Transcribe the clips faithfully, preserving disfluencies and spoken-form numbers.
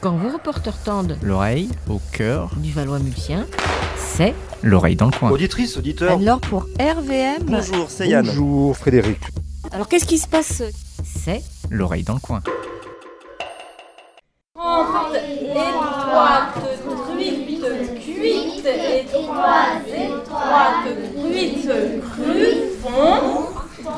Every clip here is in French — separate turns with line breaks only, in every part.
Quand vos reporters tendent
l'oreille au cœur
du Valois-Mulsien, c'est
l'oreille dans le coin.
Auditrice, auditeur.
Alors pour R V M.
Bonjour, c'est Yann.
Bonjour Frédéric.
Alors qu'est-ce qui se passe? C'est
l'oreille dans le coin.
Trente étroite, truite, cuite, étroite, étroite, truite, crue, fond.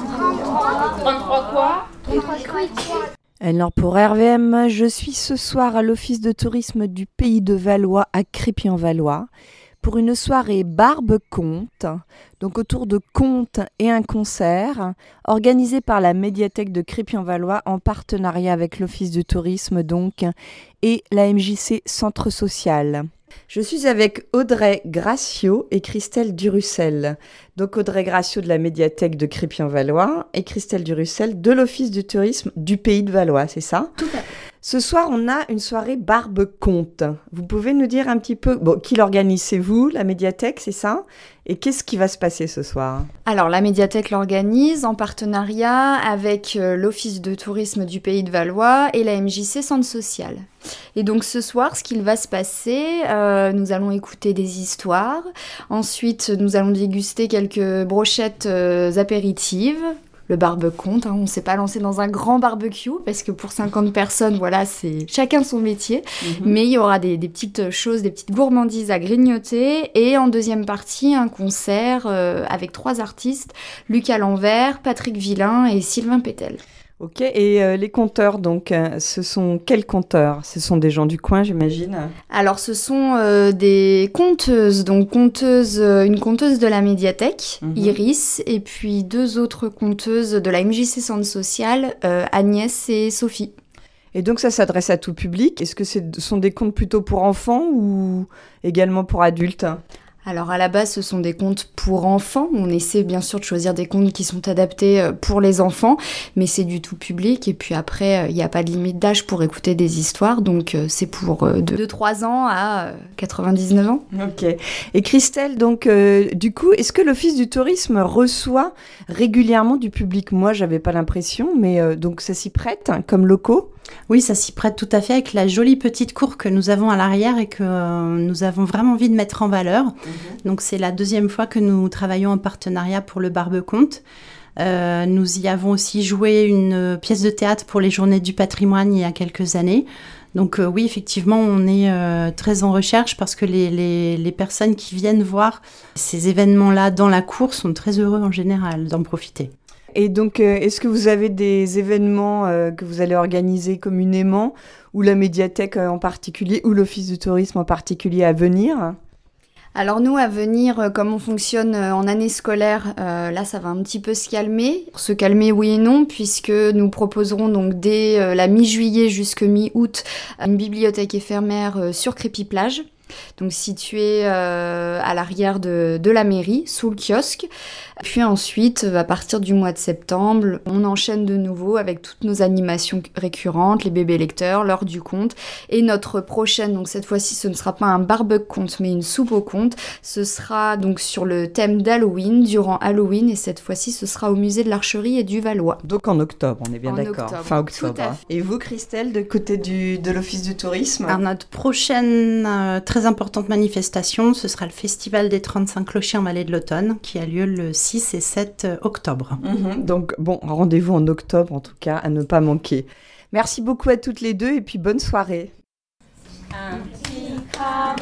trente-trois quoi?
trente-trois cuites.
Alors pour R V M, je suis ce soir à l'Office de tourisme du Pays de Valois à Crépy-en-Valois pour une soirée barbe-conte, donc autour de contes et un concert, organisé par la médiathèque de Crépy-en-Valois en partenariat avec l'Office du tourisme donc et la M J C Centre Social. Je suis avec Audrey Graciot et Christelle Durussel. Donc Audrey Graciot de la médiathèque de Crépy-en-Valois et Christelle Durussel de l'Office du tourisme du Pays de Valois, c'est ça?
Tout à fait.
Ce soir, on a une soirée barbe-conte. Vous pouvez nous dire un petit peu, bon, qui l'organise? C'est vous, la médiathèque, c'est ça? Et qu'est-ce qui va se passer ce soir?
Alors, la médiathèque l'organise en partenariat avec euh, l'Office de tourisme du Pays de Valois et la M J C Centre Social. Et donc, ce soir, ce qu'il va se passer, euh, nous allons écouter des histoires. Ensuite, nous allons déguster quelques brochettes euh, apéritives. Le barbe-conte, hein, on ne s'est pas lancé dans un grand barbecue parce que pour cinquante personnes, voilà, c'est chacun son métier. Mm-hmm. Mais il y aura des, des petites choses, des petites gourmandises à grignoter. Et en deuxième partie, un concert euh, avec trois artistes, Lucas Lanvert, Patrick Villain et Sylvain Pétel.
Ok, et euh, les conteurs, donc, euh, ce sont quels conteurs? Ce sont des gens du coin, j'imagine?
Alors, ce sont euh, des conteuses, donc conteuses, euh, une conteuse de la médiathèque, mm-hmm. Iris, et puis deux autres conteuses de la M J C Centre Social, euh, Agnès et Sophie.
Et donc, ça s'adresse à tout public? Est-ce que ce sont des contes plutôt pour enfants ou également pour adultes?
Alors à la base, ce sont des contes pour enfants. On essaie bien sûr de choisir des contes qui sont adaptés pour les enfants, mais c'est du tout public. Et puis après, il n'y a pas de limite d'âge pour écouter des histoires, donc c'est pour de trois ans à quatre-vingt-dix-neuf ans.
Ok. Et Christelle, donc euh, du coup, est-ce que l'Office du tourisme reçoit régulièrement du public? Moi, j'avais pas l'impression, mais euh, donc ça s'y prête hein, comme locaux?
Oui, ça s'y prête tout à fait avec la jolie petite cour que nous avons à l'arrière et que euh, nous avons vraiment envie de mettre en valeur. Mmh. Donc c'est la deuxième fois que nous travaillons en partenariat pour le barbe-conte. Euh, nous y avons aussi joué une pièce de théâtre pour les Journées du patrimoine il y a quelques années. Donc euh, oui, effectivement, on est euh, très en recherche parce que les, les, les personnes qui viennent voir ces événements-là dans la cour sont très heureux en général d'en profiter.
Et donc, euh, est-ce que vous avez des événements euh, que vous allez organiser communément, ou la médiathèque euh, en particulier, ou l'Office du tourisme en particulier à venir?
Alors nous, à venir, comme on fonctionne en année scolaire, euh, là, ça va un petit peu se calmer. Pour se calmer, oui et non, puisque nous proposerons donc dès euh, la mi-juillet jusqu'à mi-août une bibliothèque éphémère euh, sur Crépy-Plage. Donc située euh, à l'arrière de, de la mairie, sous le kiosque. Puis ensuite, à partir du mois de septembre, on enchaîne de nouveau avec toutes nos animations récurrentes, les bébés lecteurs, l'heure du conte. Et notre prochaine, donc cette fois-ci, ce ne sera pas un barbecue-conte, mais une soupe au conte. Ce sera donc sur le thème d'Halloween, durant Halloween. Et cette fois-ci, ce sera au musée de l'Archerie et du Valois.
Donc en octobre, on est bien
en
d'accord.
Octobre,
fin octobre.
Tout à fait.
Et vous, Christelle, de côté du, de l'Office du tourisme?
Alors notre prochaine euh, très importante manifestation, ce sera le Festival des trente-cinq clochers en Vallée de l'Automne, qui a lieu le six et sept octobre.
Mmh, donc bon, rendez-vous en octobre en tout cas, à ne pas manquer. Merci beaucoup à toutes les deux et puis bonne soirée.
Un petit crabe,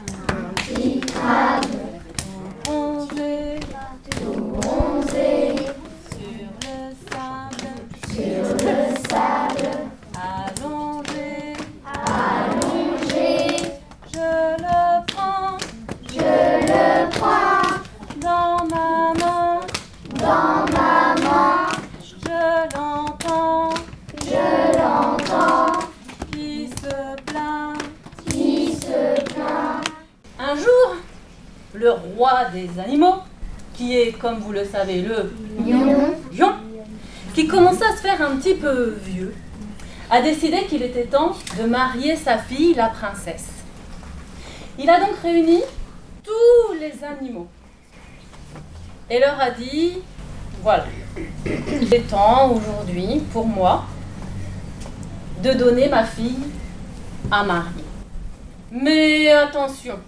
un petit crabe, tout bronzé, tout bronzé, sur le sable, sur le sable, allongé, allongé, je le prends, je le prends, dans ma main, dans ma main, je l'entends, je l'entends, qui se plaint, qui se plaint. Un jour, le roi des animaux, qui est, comme vous le savez, le lion, lion, qui commença à se faire un petit peu vieux, a décidé qu'il était temps de marier sa fille, la princesse. Il a donc réuni tous les animaux et leur a dit, voilà, il est temps aujourd'hui pour moi de donner ma fille à marier. Mais attention,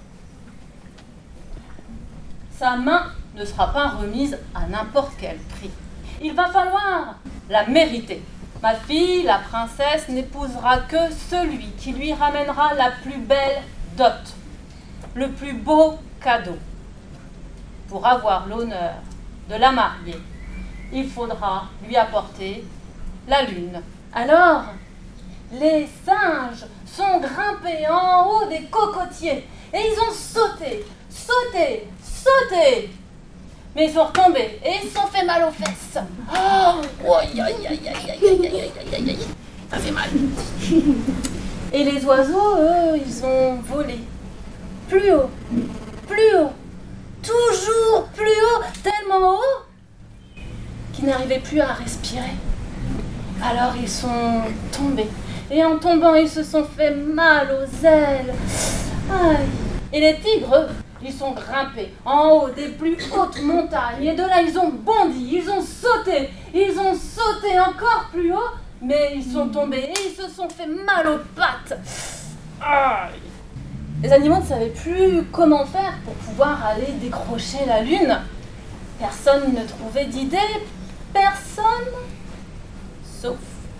sa main ne sera pas remise à n'importe quel prix. Il va falloir la mériter. Ma fille, la princesse, n'épousera que celui qui lui ramènera la plus belle dot, le plus beau cadeau. Pour avoir l'honneur de la marier, il faudra lui apporter la lune. Alors, les singes sont grimpés en haut des cocotiers et ils ont sauté, sauté, sauté. Mais ils sont retombés et ils se sont fait mal aux fesses. Oh, aïe, aïe, aïe, aïe, aïe, aïe, aïe, aïe, aïe, ça fait mal. Et les oiseaux, eux, ils ont volé. Plus haut, plus haut, toujours plus haut, tellement haut qu'ils n'arrivaient plus à respirer. Alors ils sont tombés. Et en tombant, ils se sont fait mal aux ailes. Aïe. Et les tigres, eux, ils sont grimpés en haut des plus hautes montagnes. Et de là, ils ont bondi, ils ont sauté, ils ont sauté encore plus haut. Mais ils sont tombés et ils se sont fait mal aux pattes. Aïe. Les animaux ne savaient plus comment faire pour pouvoir aller décrocher la lune. Personne ne trouvait d'idée. Personne. Sauf.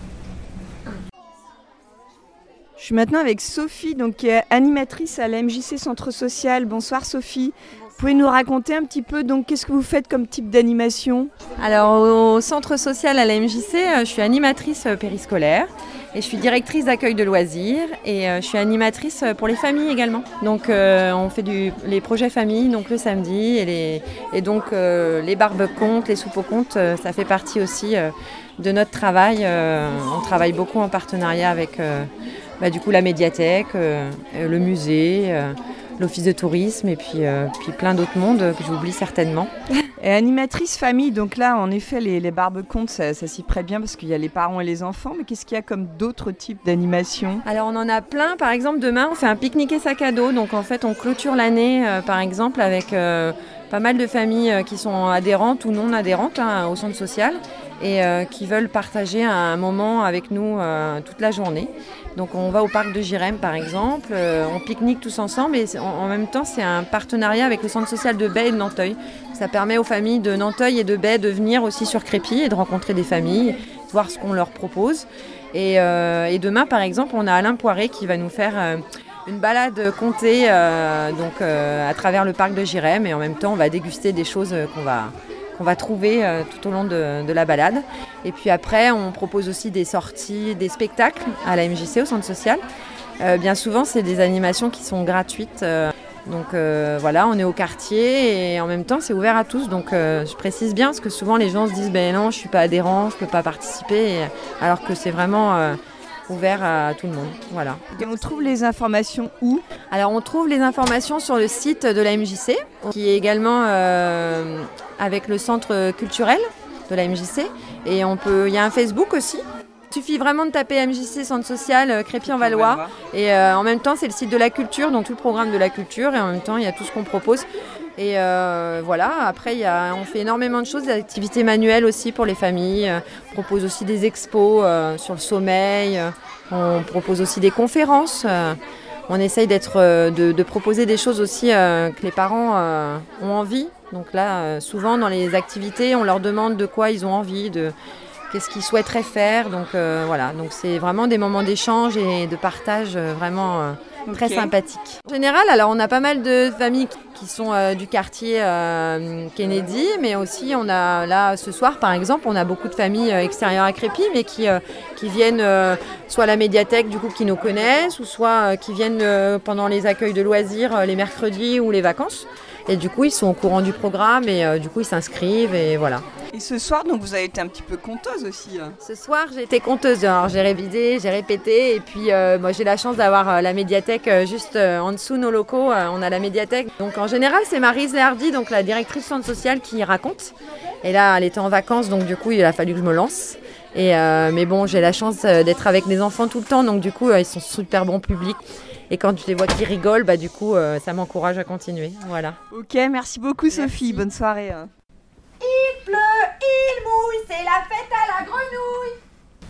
Je suis maintenant avec Sophie, donc, qui est animatrice à la M J C Centre Social. Bonsoir Sophie. Vous pouvez nous raconter un petit peu, donc, qu'est-ce que vous faites comme type d'animation ?
Alors au Centre Social à la M J C, je suis animatrice périscolaire et je suis directrice d'accueil de loisirs et je suis animatrice pour les familles également. Donc euh, on fait du, les projets familles donc le samedi et, les, et donc euh, les barbes-contes, les soupes aux contes, ça fait partie aussi euh, de notre travail. Euh, on travaille beaucoup en partenariat avec euh, bah, du coup la médiathèque, euh, le musée, euh, l'office de tourisme et puis, euh, puis plein d'autres mondes que j'oublie certainement.
Et animatrice famille, donc là en effet les, les barbes-contes ça, ça s'y prête bien parce qu'il y a les parents et les enfants, mais qu'est-ce qu'il y a comme d'autres types d'animation ?
Alors on en a plein, par exemple demain on fait un pique-nique et sac à dos, donc en fait on clôture l'année euh, par exemple avec euh, pas mal de familles euh, qui sont adhérentes ou non adhérentes hein, au centre social et euh, qui veulent partager un moment avec nous euh, toute la journée. Donc on va au parc de Girem par exemple, euh, on pique-nique tous ensemble et en, en même temps c'est un partenariat avec le centre social de Baie et de Nanteuil. Ça permet aux familles de Nanteuil et de Baie de venir aussi sur Crépy et de rencontrer des familles, de voir ce qu'on leur propose. Et, euh, et demain par exemple on a Alain Poiré qui va nous faire euh, une balade comptée euh, donc, euh, à travers le parc de Girem et en même temps on va déguster des choses qu'on va... qu'on va trouver euh, tout au long de, de la balade. Et puis après, on propose aussi des sorties, des spectacles à la M J C, au centre social. Euh, bien souvent, c'est des animations qui sont gratuites. Euh, donc euh, voilà, on est au quartier et en même temps, c'est ouvert à tous. Donc euh, je précise bien, parce que souvent, les gens se disent « ben non, je ne suis pas adhérent, je ne peux pas participer », et, alors que c'est vraiment... Euh, ouvert à tout le monde, voilà.
Et on trouve les informations où ?
Alors on trouve les informations sur le site de la M J C, qui est également euh, avec le centre culturel de la M J C, et on peut, il y a un Facebook aussi. Il suffit vraiment de taper M J C Centre Social euh, Crépy-en-Valois, et euh, en même temps c'est le site de la culture, donc tout le programme de la culture, et en même temps il y a tout ce qu'on propose. Et euh, voilà, après y a, on fait énormément de choses, des activités manuelles aussi pour les familles, euh, on propose aussi des expos euh, sur le sommeil, euh, on propose aussi des conférences, euh, on essaye d'être, euh, de, de proposer des choses aussi euh, que les parents euh, ont envie. Donc là, euh, souvent dans les activités, on leur demande de quoi ils ont envie, de qu'est-ce qu'ils souhaiteraient faire. Donc euh, voilà, donc c'est vraiment des moments d'échange et de partage euh, vraiment... Euh, très okay. sympathique. En général, alors on a pas mal de familles qui sont euh, du quartier euh, Kennedy, mais aussi on a là ce soir par exemple, on a beaucoup de familles euh, extérieures à Crépy, mais qui euh, qui viennent euh, soit à la médiathèque du coup qui nous connaissent, ou soit euh, qui viennent euh, pendant les accueils de loisirs euh, les mercredis ou les vacances. Et du coup, ils sont au courant du programme et euh, du coup, ils s'inscrivent et voilà.
Et ce soir, donc, vous avez été un petit peu conteuse aussi hein.
Ce soir, j'ai été conteuse. Alors, j'ai révisé, j'ai répété. Et puis, euh, moi, j'ai la chance d'avoir euh, la médiathèque euh, juste euh, en dessous nos locaux. Euh, on a la médiathèque. Donc, en général, c'est Maryse Léhardy, donc la directrice du centre social, qui raconte. Et là, elle était en vacances, donc du coup, il a fallu que je me lance. Et, euh, mais bon, j'ai la chance euh, d'être avec les enfants tout le temps. Donc, du coup, euh, ils sont super bons publics. Et quand je les vois qui rigolent, bah, du coup, euh, ça m'encourage à continuer. Voilà.
Ok, merci beaucoup merci. Sophie. Bonne soirée. Hein.
Il pleut, il mouille, c'est la fête à la grenouille.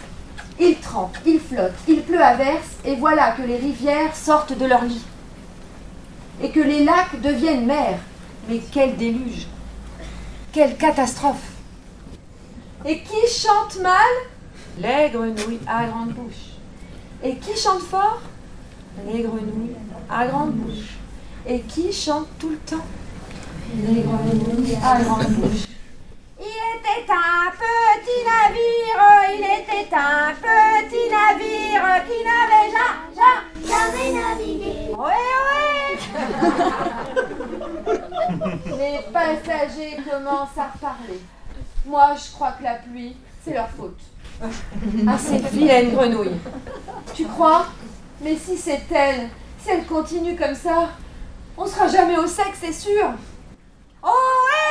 Il trempe, il flotte, il pleut à verse, et voilà que les rivières sortent de leur lit. Et que les lacs deviennent mers. Mais quel déluge! Quelle catastrophe! Et qui chante mal? Les grenouilles à grande bouche. Et qui chante fort? Les grenouilles à grande bouche. Et qui chante tout le temps? Les grenouilles à grande bouche. Il était un petit navire, il était un petit navire qui n'avait jamais, jamais navigué. Oui, oui. Les passagers commencent à reparler. Moi, je crois que la pluie, c'est leur faute. Ah, cette vilaine grenouille. Tu crois? Mais si c'est elle, si elle continue comme ça, on sera jamais au sec, c'est sûr. Ohé,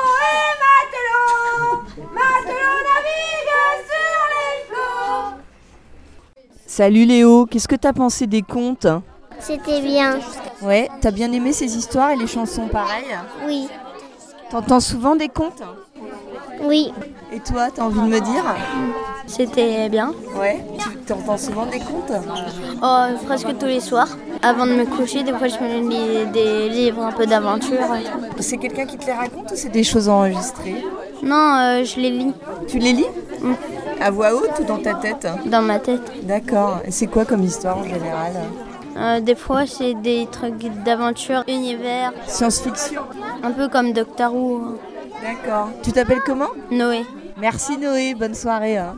ohé, matelot, matelot navigue sur les flots.
Salut Léo, qu'est-ce que t'as pensé des contes?
C'était bien.
Ouais, t'as bien aimé ces histoires et les chansons pareilles?
Oui.
T'entends souvent des contes?
Oui.
Et toi, t'as envie de me dire?
C'était bien.
Ouais. Tu t'entends souvent des contes?
Oh, presque tous les soirs. Avant de me coucher, des fois je me lis des livres un peu d'aventure.
C'est quelqu'un qui te les raconte ou c'est des choses enregistrées?
Non, euh, je les lis.
Tu les lis?
Mm.
À voix haute ou dans ta tête?
Dans ma tête.
D'accord. Et c'est quoi comme histoire en général?
euh, Des fois c'est des trucs d'aventure, univers.
Science-fiction?
Un peu comme Doctor Who.
D'accord. Tu t'appelles comment?
Noé.
Merci Noé, bonne soirée. Hein.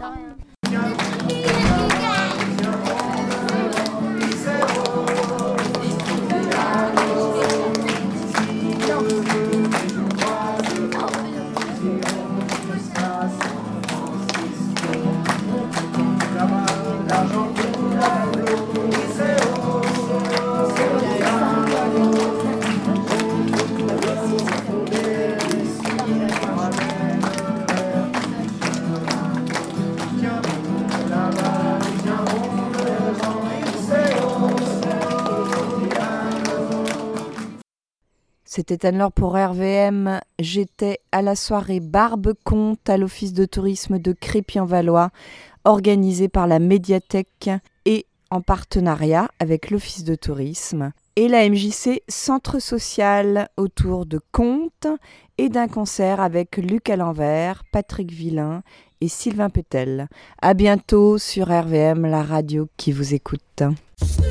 C'était Anne-Laure pour R V M. J'étais à la soirée Barbe Conte à l'Office de tourisme de Crépy-en-Valois, organisée par la médiathèque et en partenariat avec l'Office de tourisme et la M J C Centre Social, autour de contes et d'un concert avec Luc à l'envers, Patrick Villain et Sylvain Pétel. À bientôt sur R V M, la radio qui vous écoute.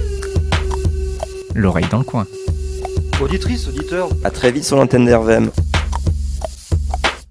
L'oreille dans le coin.
Auditrice, auditeur, à très vite sur l'antenne d'R V M.